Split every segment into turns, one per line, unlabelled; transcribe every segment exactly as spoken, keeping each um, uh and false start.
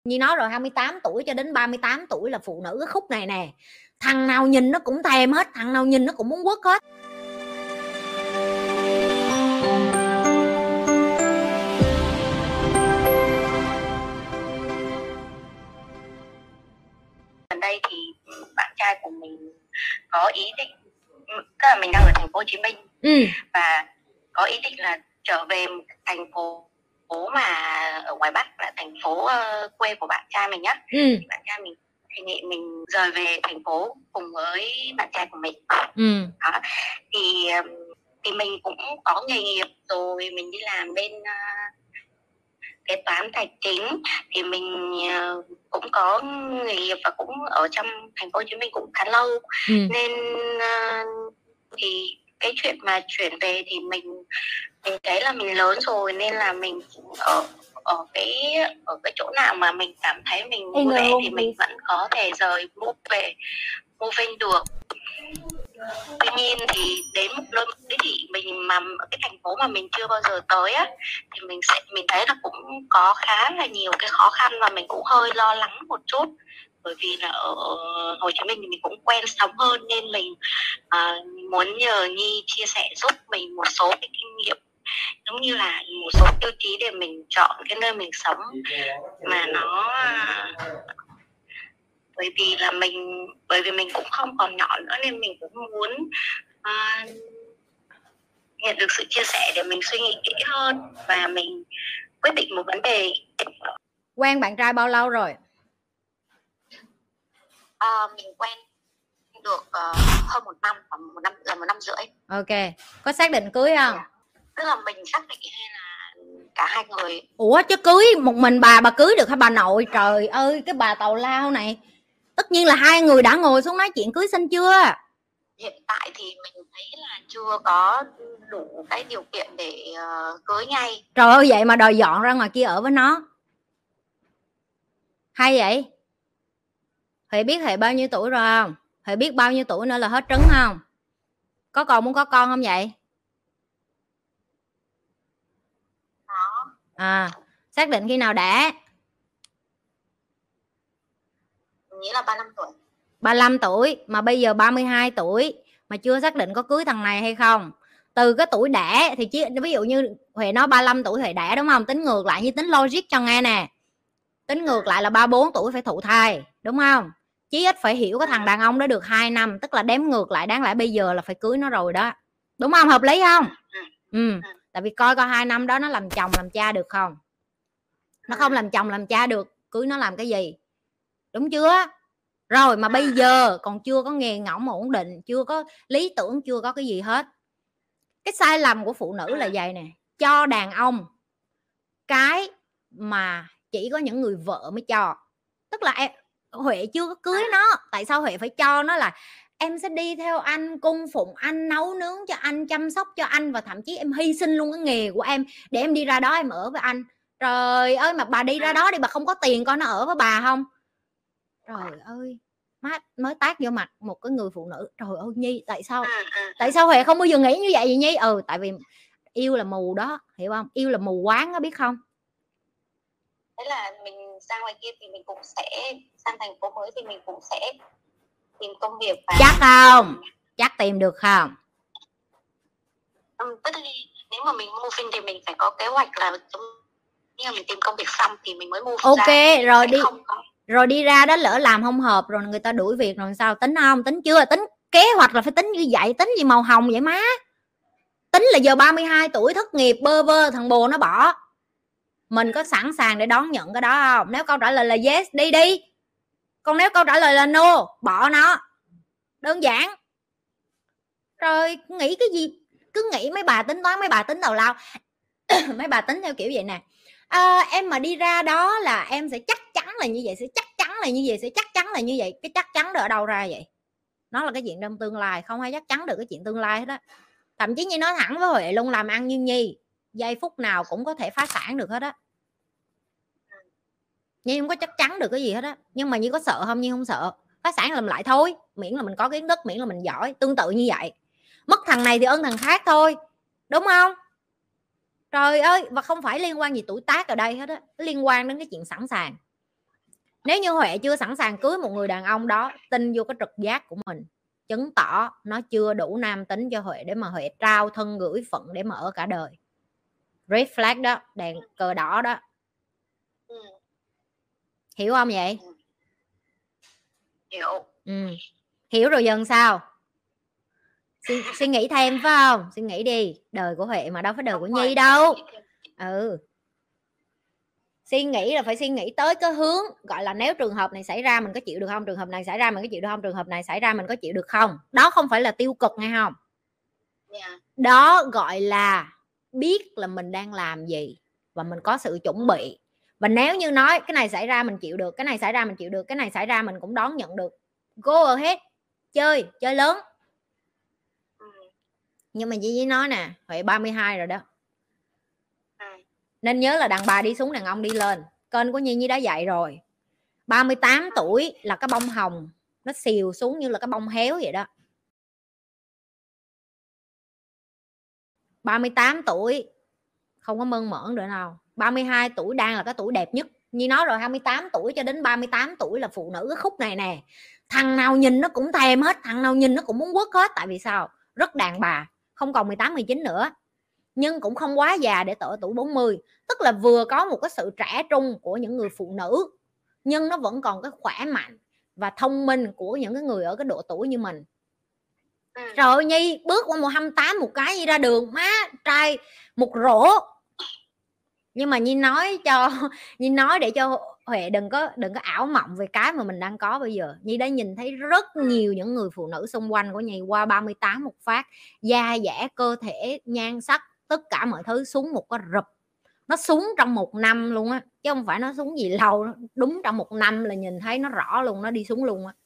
Nhi nói rồi, hai mươi tám tuổi cho đến ba mươi tám tuổi là phụ nữ cái khúc này nè. Thằng nào nhìn nó cũng thèm hết, thằng nào nhìn nó cũng muốn quất hết.
Gần đây thì bạn trai của mình có ý định, tức là mình đang ở thành phố Hồ Chí Minh,
ừ.
và có ý định là trở về thành phố mà ở ngoài Bắc, là thành phố uh, quê của bạn trai mình nhá.
ừ.
Thì bạn trai mình đề nghị mình rời về thành phố cùng với bạn trai của mình.
ừ.
Đó. Thì thì mình cũng có nghề nghiệp rồi, mình đi làm bên uh, kế toán tài chính, thì mình uh, cũng có nghề nghiệp và cũng ở trong thành phố Hồ Chí Minh cũng khá lâu.
ừ.
Nên uh, thì cái chuyện mà chuyển về thì mình mình thấy là mình lớn rồi, nên là mình ở ở cái ở cái chỗ nào mà mình cảm thấy mình vui vẻ thì mình vẫn có thể rời move về moving được. Tuy nhiên thì đến một nơi cái thị mình mà cái thành phố mà mình chưa bao giờ tới á, thì mình sẽ mình thấy là cũng có khá là nhiều cái khó khăn, và mình cũng hơi lo lắng một chút, bởi vì là ở Hồ Chí Minh thì mình cũng quen sống hơn, nên mình uh, muốn nhờ Nhi chia sẻ giúp mình một số cái kinh nghiệm, giống như là một số tiêu chí để mình chọn cái nơi mình sống mà nó bởi vì là mình bởi vì mình cũng không còn nhỏ nữa, nên mình cũng muốn uh, nhận được sự chia sẻ để mình suy nghĩ kỹ hơn và mình quyết định một vấn đề.
Quen bạn trai bao lâu rồi?
Uh, mình quen được uh, hơn một năm, khoảng một năm gần một năm rưỡi.
Ok, có xác định cưới không?
Yeah. Tức là mình xác định hay là cả hai người?
Ủa chứ cưới một mình bà bà cưới được hả bà nội? Trời ơi, cái bà tào lao này. Tất nhiên là hai người đã ngồi xuống nói chuyện cưới xin chưa?
Hiện tại thì mình thấy là chưa có đủ cái điều kiện để uh, cưới ngay.
Trời ơi, vậy mà đòi dọn ra ngoài kia ở với nó. Hay vậy? Huệ biết Huệ bao nhiêu tuổi rồi không? Huệ biết bao nhiêu tuổi nữa là hết trứng không? Có còn muốn có con không vậy?
Đó.
À, xác định khi nào đẻ?
Nghĩa là ba mươi lăm tuổi.
ba mươi lăm tuổi mà bây giờ ba mươi hai tuổi mà chưa xác định có cưới thằng này hay không. Từ cái tuổi đẻ thì chứ ví dụ như Huệ nói ba mươi lăm tuổi Huệ đẻ đúng không? Tính ngược lại, như tính logic cho nghe nè. Tính ngược lại là ba mươi bốn tuổi phải thụ thai, đúng không? Chí ít phải hiểu cái thằng đàn ông đó được hai năm, tức là đếm ngược lại đáng lẽ bây giờ là phải cưới nó rồi đó. Đúng không? Hợp lý không? Ừ. Tại vì coi coi hai năm đó nó làm chồng làm cha được không? Nó không làm chồng làm cha được, cưới nó làm cái gì? Đúng chưa? Rồi mà bây giờ còn chưa có nghề ngỗng mà ổn định, chưa có lý tưởng, chưa có cái gì hết. Cái sai lầm của phụ nữ là vậy nè, cho đàn ông cái mà chỉ có những người vợ mới cho. Tức là em Huệ chưa có cưới nó, tại sao Huệ phải cho nó là em sẽ đi theo anh, cung phụng anh, nấu nướng cho anh, chăm sóc cho anh, và thậm chí em hy sinh luôn cái nghề của em để em đi ra đó em ở với anh. Trời ơi, mà bà đi ra đó đi, bà không có tiền coi nó ở với bà không? Trời ơi, má mới tát vô mặt một cái người phụ nữ. Trời ơi Nhi, tại sao tại sao Huệ không bao giờ nghĩ như vậy vậy Nhi? Ừ, tại vì yêu là mù đó, hiểu không? Yêu là mù quáng đó, biết không?
Thế là mình sang ngoài kia thì mình cũng sẽ sang thành phố mới thì mình cũng sẽ tìm công việc. Và
chắc không? Chắc tìm được không?
Ừ, tức là nếu mà mình moving thì mình phải có kế hoạch là như là mình tìm công việc xong thì mình mới move
ok
ra.
Ok, rồi đi
có...
rồi đi ra đó lỡ làm không hợp rồi người ta đuổi việc rồi sao? Tính không? Tính chưa? Tính kế hoạch là phải tính như vậy. Tính gì màu hồng vậy má? Tính là giờ ba mươi hai tuổi thất nghiệp bơ vơ, thằng bồ nó bỏ. Mình có sẵn sàng để đón nhận cái đó không? Nếu câu trả lời là yes, đi đi. Còn nếu câu trả lời là no, bỏ nó. Đơn giản. Rồi nghĩ cái gì? Cứ nghĩ mấy bà tính toán, mấy bà tính tào lao. Mấy bà tính theo kiểu vậy nè. À, em mà đi ra đó là em sẽ chắc chắn là như vậy, sẽ chắc chắn là như vậy, sẽ chắc chắn là như vậy. Cái chắc chắn đó ở đâu ra vậy? Nó là cái chuyện trong tương lai, không ai chắc chắn được cái chuyện tương lai hết á. Thậm chí như nói thẳng với Huệ luôn, làm ăn như Nhi giây phút nào cũng có thể phá sản được hết á. Nhi không có chắc chắn được cái gì hết á. Nhưng mà Nhi có sợ không? Nhi không sợ. Phá sản làm lại thôi, miễn là mình có kiến thức, miễn là mình giỏi. Tương tự như vậy, mất thằng này thì ơn thằng khác thôi, đúng không? Trời ơi, và không phải liên quan gì tuổi tác ở đây hết á, liên quan đến cái chuyện sẵn sàng. Nếu như Huệ chưa sẵn sàng cưới một người đàn ông đó, tin vô cái trực giác của mình, chứng tỏ nó chưa đủ nam tính cho Huệ để mà Huệ trao thân gửi phận để mà ở cả đời. Red flag đó, đèn cờ đỏ đó.
Ừ.
Hiểu không vậy?
Ừ. Hiểu.
Ừ. Hiểu rồi dần sao? Suy, suy nghĩ thêm phải không? Suy nghĩ đi. Đời của Huệ mà đâu phải đời của Nhi đâu. Ừ. Suy nghĩ là phải suy nghĩ tới cái hướng gọi là nếu trường hợp này xảy ra mình có chịu được không, trường hợp này xảy ra mình có chịu được không, trường hợp này xảy ra mình có chịu được không. Đó không phải là tiêu cực nghe không? Yeah. Đó gọi là biết là mình đang làm gì và mình có sự chuẩn bị. Và nếu như nói cái này xảy ra mình chịu được, cái này xảy ra mình chịu được, cái này xảy ra mình cũng đón nhận được, go ahead, chơi chơi lớn. Ừ. Nhưng mà Di nói nè, Huệ ba mươi hai rồi đó, nên nhớ là đàn bà đi xuống đàn ông đi lên. Kênh của Nhi Nhi đã dạy rồi, ba mươi tám tuổi là cái bông hồng nó xìu xuống như là cái bông héo vậy đó. ba mươi tám tuổi không có mơn mởn nữa đâu. Ba mươi hai tuổi đang là cái tuổi đẹp nhất. Nhi nói rồi, hai mươi tám tuổi cho đến ba mươi tám tuổi là phụ nữ cái khúc này nè. Thằng nào nhìn nó cũng thèm hết, thằng nào nhìn nó cũng muốn quất hết. Tại vì sao? Rất đàn bà, không còn mười tám mười chín nữa, nhưng cũng không quá già để tở tuổi bốn mươi. Tức là vừa có một cái sự trẻ trung của những người phụ nữ, nhưng nó vẫn còn cái khỏe mạnh và thông minh của những cái người ở cái độ tuổi như mình. Ừ. Trời ơi Nhi bước qua một hai mươi tám một cái Nhi ra đường, má trai một rổ. Nhưng mà Nhi nói cho Nhi nói để cho Huệ đừng có đừng có ảo mộng về cái mà mình đang có bây giờ. Nhi đã nhìn thấy rất nhiều những người phụ nữ xung quanh của Nhi qua ba mươi tám một phát, da dẻ, cơ thể, nhan sắc, tất cả mọi thứ xuống một cái rụp. Nó xuống trong một năm luôn á, chứ không phải nó xuống gì lâu. Đúng trong một năm là nhìn thấy nó rõ luôn, nó đi xuống luôn á.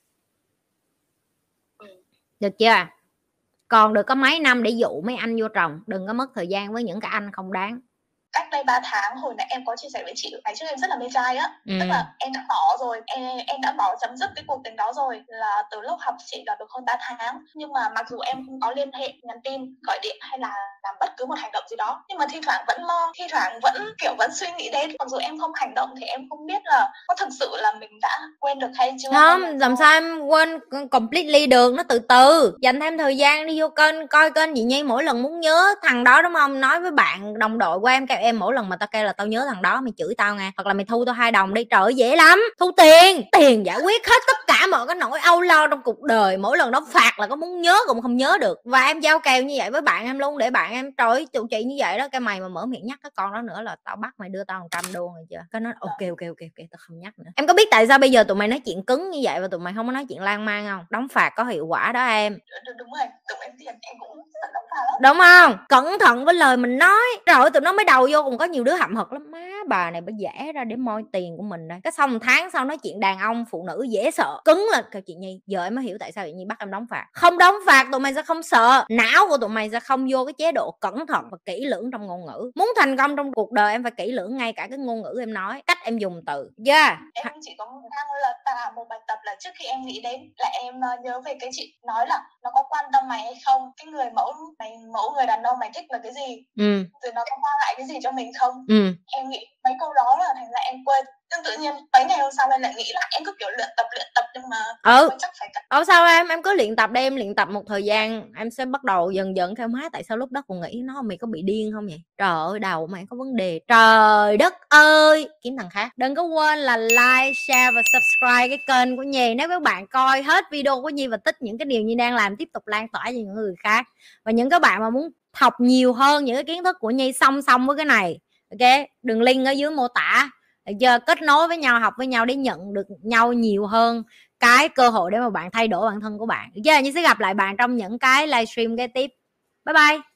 Được chưa? Còn được có mấy năm để dụ mấy anh vô chồng. Đừng có mất thời gian với những cái anh không đáng.
Cách đây ba tháng hồi nãy em có chia sẻ với chị, ngày trước em rất là mê trai á. Ừ. Tức là em đã bỏ rồi, em, em đã bỏ chấm dứt cái cuộc tình đó rồi, là từ lúc học chị là được hơn ba tháng. Nhưng mà mặc dù em không có liên hệ, nhắn tin, gọi điện hay là làm bất cứ một hành động gì đó, nhưng mà thi thoảng vẫn lo, thi thoảng vẫn kiểu vẫn suy nghĩ đến. Mặc dù em không hành động thì em không biết là có thực sự là mình đã quên được hay chưa.
Không, làm sao em quên completely được, nó từ từ. Dành thêm thời gian đi vô kênh, coi kênh chị Nhi, mỗi lần muốn nhớ thằng đó đúng không, nói với bạn đồng đội của em, kêu em mỗi lần mà tao kêu là tao nhớ thằng đó mày chửi tao nghe, hoặc là mày thu tao hai đồng đi. Trời ơi dễ lắm, thu tiền, tiền giải quyết hết tất cả mọi cái nỗi âu lo trong cuộc đời. Mỗi lần đó phạt là có muốn nhớ cũng không nhớ được. Và em giao kèo như vậy với bạn em luôn, để bạn em trời ơi tụi chị như vậy đó, cái mày mà mở miệng nhắc cái con đó nữa là tao bắt mày đưa tao một trăm đô rồi chưa. Cái nó ok ok ok ok tao không nhắc nữa. Em có biết tại sao bây giờ tụi mày nói chuyện cứng như vậy và tụi mày không có nói chuyện lan man không? Đóng phạt có hiệu quả đó em.
Đúng rồi, tụi em tiền em cũng sợ đóng phạt lắm.
Đúng không? Cẩn thận với lời mình nói. Rồi tụi nó mới đầu vô cũng có nhiều đứa hậm hực lắm. Má bà này bà vẽ ra để moi tiền của mình đây. Cái xong một tháng sau nói chuyện đàn ông phụ nữ dễ sợ, cứng lên. Kêu chị Nhi, giờ em mới hiểu tại sao chị Nhi bắt em đóng phạt. Không đóng phạt tụi mày sẽ không sợ, não của tụi mày sẽ không vô cái chế độ cẩn thận và kỹ lưỡng trong ngôn ngữ. Muốn thành công trong cuộc đời em phải kỹ lưỡng ngay cả cái ngôn ngữ em nói, cách em dùng từ. Yeah.
Em chỉ có đang là cả một bài tập là trước khi em nghĩ đến là em nhớ về cái chị nói là nó có quan tâm mày hay không, cái người mẫu mày mẫu người đàn ông mày thích là cái gì, ừ. Rồi nó có mang lại cái gì cho mình không, ừ. Em nghĩ mấy câu đó là thành ra em quên. Nhưng tự nhiên mấy ngày hôm sau em lại nghĩ lại, em cứ kiểu luyện tập luyện tập nhưng mà
ừ chắc phải tập. Ờ sao em em cứ luyện tập đi, em luyện tập một thời gian em sẽ bắt đầu dần dần theo má. Tại sao lúc đó còn nghĩ nó mày có bị điên không vậy? Trời ơi đầu mày có vấn đề, trời đất ơi. Kiếm thằng khác. Đừng có quên là like, share và subscribe cái kênh của Nhi. Nếu các bạn coi hết video của Nhi và thích những cái điều Nhi đang làm, tiếp tục lan tỏa cho những người khác. Và những các bạn mà muốn học nhiều hơn những cái kiến thức của Nhi song song với cái này, ok, đường link ở dưới mô tả. Được chưa? Kết nối với nhau, học với nhau để nhận được nhau nhiều hơn cái cơ hội để mà bạn thay đổi bản thân của bạn. Được chưa? Nhi sẽ gặp lại bạn trong những cái livestream kế tiếp. Bye bye.